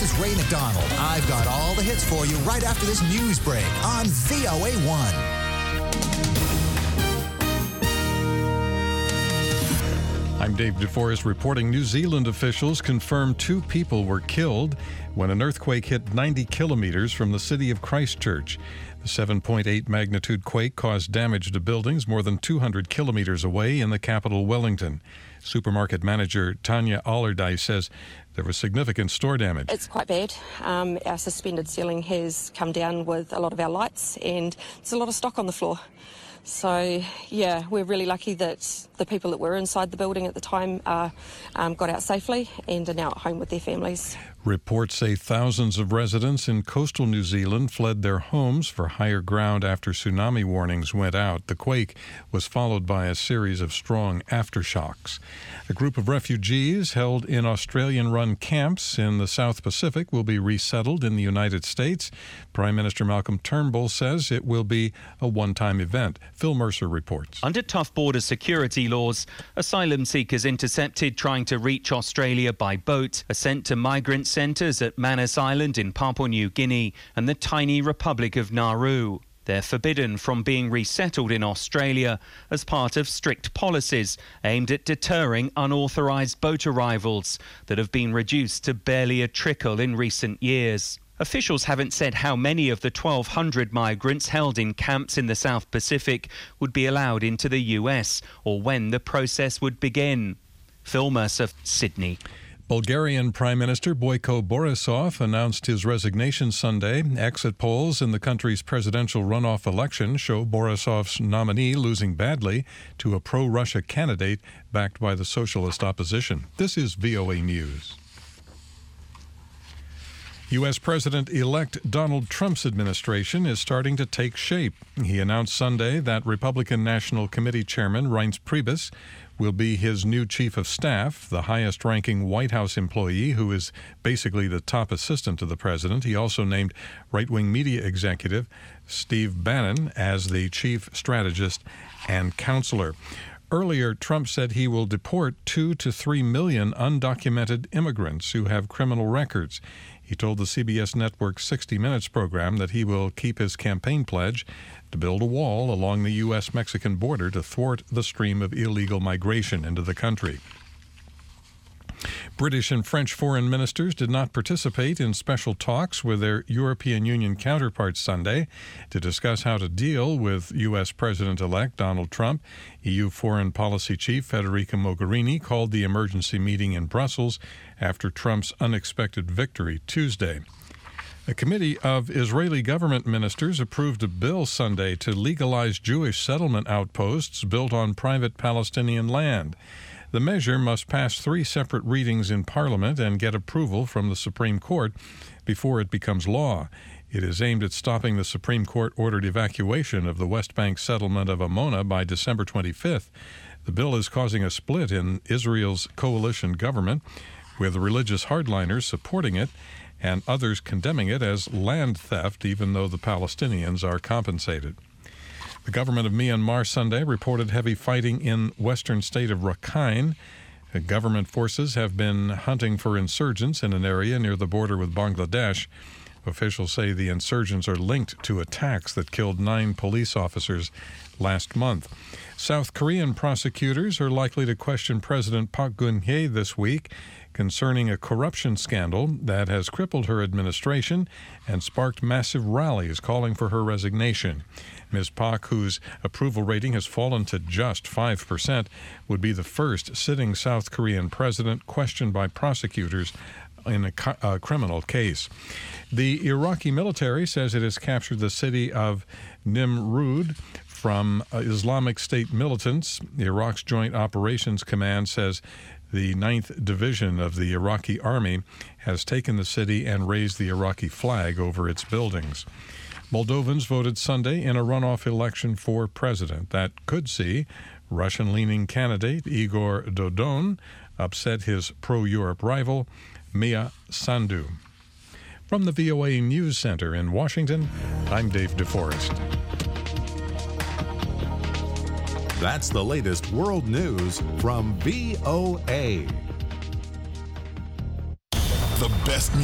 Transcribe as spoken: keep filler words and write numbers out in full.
is Ray McDonald. I've got all the hits for you right after this news break on V O A one. I'm Dave DeForest reporting New Zealand officials confirmed two people were killed when an earthquake hit ninety kilometers from the city of Christchurch. The seven point eight magnitude quake caused damage to buildings more than two hundred kilometers away in the capital, Wellington. Supermarket manager Tanya Allardyce says there was significant store damage. It's quite bad. Um, our suspended ceiling has come down with a lot of our lights, and there's a lot of stock on the floor. So, yeah, we're really lucky that the people that were inside the building at the time uh, um, got out safely and are now at home with their families. Reports say thousands of residents in coastal New Zealand fled their homes for higher ground after tsunami warnings went out. The quake was followed by a series of strong aftershocks. A group of refugees held in Australian-run camps in the South Pacific will be resettled in the United States. Prime Minister Malcolm Turnbull says it will be a one-time event. Phil Mercer reports. Under tough border security laws, asylum seekers intercepted trying to reach Australia by boat are sent to migrant centres at Manus Island in Papua New Guinea and the tiny Republic of Nauru. They're forbidden from being resettled in Australia as part of strict policies aimed at deterring unauthorised boat arrivals that have been reduced to barely a trickle in recent years. Officials haven't said how many of the twelve hundred migrants held in camps in the South Pacific would be allowed into the U S or when the process would begin. Phil Mercer, Sydney. Bulgarian Prime Minister Boyko Borisov announced his resignation Sunday. Exit polls in the country's presidential runoff election show Borisov's nominee losing badly to a pro-Russia candidate backed by the socialist opposition. This is V O A News. U S. President-elect Donald Trump's administration is starting to take shape. He announced Sunday that Republican National Committee Chairman Reince Priebus will be his new chief of staff, the highest-ranking White House employee who is basically the top assistant to the president. He also named right-wing media executive Steve Bannon as the chief strategist and counselor. Earlier, Trump said he will deport two to three million undocumented immigrants who have criminal records. He told the C B S network sixty minutes program that he will keep his campaign pledge to build a wall along the U S Mexican border to thwart the stream of illegal migration into the country. British and French foreign ministers did not participate in special talks with their European Union counterparts Sunday to discuss how to deal with U S. President-elect Donald Trump. E U Foreign Policy Chief Federica Mogherini called the emergency meeting in Brussels after Trump's unexpected victory Tuesday. A committee of Israeli government ministers approved a bill Sunday to legalize Jewish settlement outposts built on private Palestinian land. The measure must pass three separate readings in Parliament and get approval from the Supreme Court before it becomes law. It is aimed at stopping the Supreme Court-ordered evacuation of the West Bank settlement of Amona by December twenty-fifth. The bill is causing a split in Israel's coalition government, with religious hardliners supporting it and others condemning it as land theft, even though the Palestinians are compensated. The government of Myanmar Sunday reported heavy fighting in western state of Rakhine. The government forces have been hunting for insurgents in an area near the border with Bangladesh. Officials say the insurgents are linked to attacks that killed nine police officers last month. South Korean prosecutors are likely to question President Park Geun-hye this week concerning a corruption scandal that has crippled her administration and sparked massive rallies calling for her resignation. Miz Park, whose approval rating has fallen to just five percent, would be the first sitting South Korean president questioned by prosecutors in a, a criminal case. The Iraqi military says it has captured the city of Nimrud from uh, Islamic State militants. Iraq's Joint Operations Command says the ninth Division of the Iraqi Army has taken the city and raised the Iraqi flag over its buildings. Moldovans voted Sunday in a runoff election for president that could see Russian-leaning candidate Igor Dodon upset his pro-Europe rival, Mia Sandu. From the V O A News Center in Washington, I'm Dave DeForest. That's the latest world news from V O A. The best